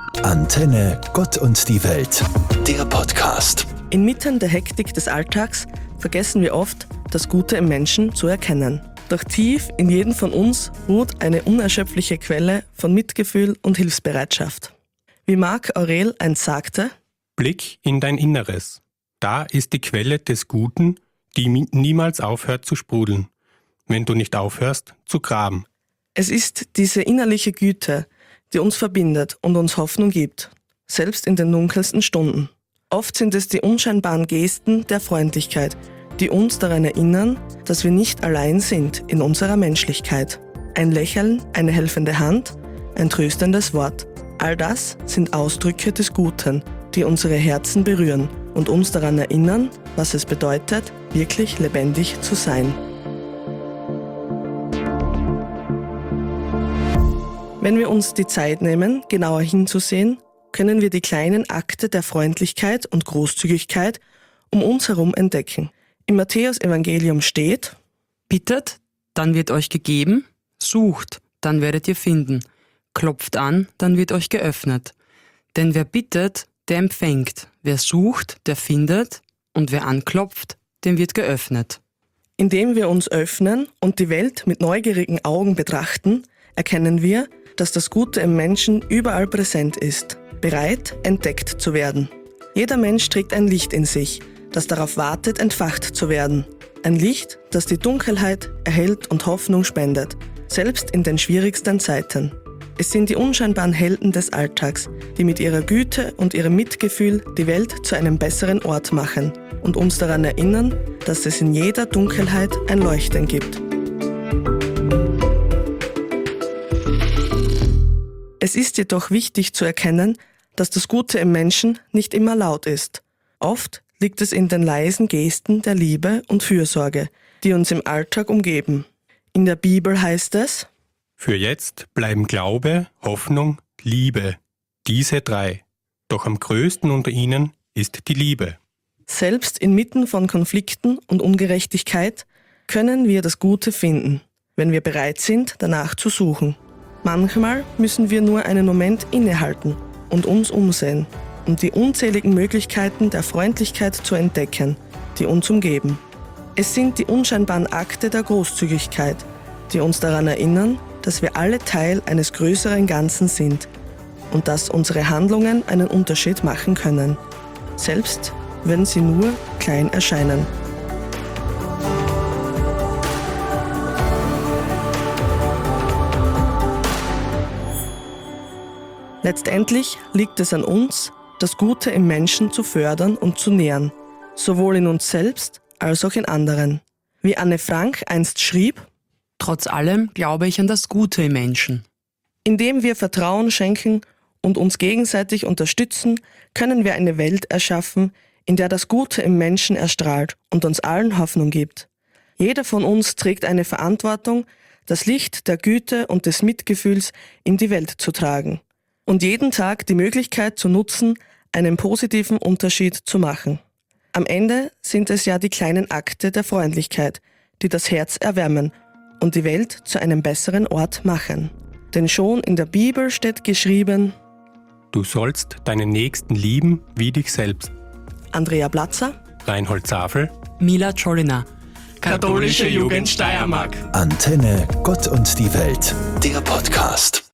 Antenne Gott und die Welt, der Podcast. Inmitten der Hektik des Alltags vergessen wir oft, das Gute im Menschen zu erkennen. Doch tief in jedem von uns ruht eine unerschöpfliche Quelle von Mitgefühl und Hilfsbereitschaft. Wie Marc Aurel einst sagte: Blick in dein Inneres. Da ist die Quelle des Guten, die niemals aufhört zu sprudeln, wenn du nicht aufhörst zu graben. Es ist diese innerliche Güte, die uns verbindet und uns Hoffnung gibt, selbst in den dunkelsten Stunden. Oft sind es die unscheinbaren Gesten der Freundlichkeit, die uns daran erinnern, dass wir nicht allein sind in unserer Menschlichkeit. Ein Lächeln, eine helfende Hand, ein tröstendes Wort. All das sind Ausdrücke des Guten, die unsere Herzen berühren und uns daran erinnern, was es bedeutet, wirklich lebendig zu sein. Wenn wir uns die Zeit nehmen, genauer hinzusehen, können wir die kleinen Akte der Freundlichkeit und Großzügigkeit um uns herum entdecken. Im Matthäus-Evangelium steht: Bittet, dann wird euch gegeben, sucht, dann werdet ihr finden, klopft an, dann wird euch geöffnet. Denn wer bittet, der empfängt, wer sucht, der findet, und wer anklopft, dem wird geöffnet. Indem wir uns öffnen und die Welt mit neugierigen Augen betrachten, erkennen wir, dass das Gute im Menschen überall präsent ist, bereit, entdeckt zu werden. Jeder Mensch trägt ein Licht in sich, das darauf wartet, entfacht zu werden. Ein Licht, das die Dunkelheit erhellt und Hoffnung spendet, selbst in den schwierigsten Zeiten. Es sind die unscheinbaren Helden des Alltags, die mit ihrer Güte und ihrem Mitgefühl die Welt zu einem besseren Ort machen und uns daran erinnern, dass es in jeder Dunkelheit ein Leuchten gibt. Es ist jedoch wichtig zu erkennen, dass das Gute im Menschen nicht immer laut ist. Oft liegt es in den leisen Gesten der Liebe und Fürsorge, die uns im Alltag umgeben. In der Bibel heißt es: Für jetzt bleiben Glaube, Hoffnung, Liebe, diese drei. Doch am größten unter ihnen ist die Liebe. Selbst inmitten von Konflikten und Ungerechtigkeit können wir das Gute finden, wenn wir bereit sind, danach zu suchen. Manchmal müssen wir nur einen Moment innehalten und uns umsehen, um die unzähligen Möglichkeiten der Freundlichkeit zu entdecken, die uns umgeben. Es sind die unscheinbaren Akte der Großzügigkeit, die uns daran erinnern, dass wir alle Teil eines größeren Ganzen sind und dass unsere Handlungen einen Unterschied machen können, selbst wenn sie nur klein erscheinen. Letztendlich liegt es an uns, das Gute im Menschen zu fördern und zu nähren, sowohl in uns selbst als auch in anderen. Wie Anne Frank einst schrieb: Trotz allem glaube ich an das Gute im Menschen. Indem wir Vertrauen schenken und uns gegenseitig unterstützen, können wir eine Welt erschaffen, in der das Gute im Menschen erstrahlt und uns allen Hoffnung gibt. Jeder von uns trägt eine Verantwortung, das Licht der Güte und des Mitgefühls in die Welt zu tragen und jeden Tag die Möglichkeit zu nutzen, einen positiven Unterschied zu machen. Am Ende sind es ja die kleinen Akte der Freundlichkeit, die das Herz erwärmen und die Welt zu einem besseren Ort machen. Denn schon in der Bibel steht geschrieben: Du sollst deinen Nächsten lieben wie dich selbst. Andrea Platzer, Reinhold Zafel, Mila Czolina. Katholische Jugend Steiermark. Antenne Gott und die Welt, der Podcast.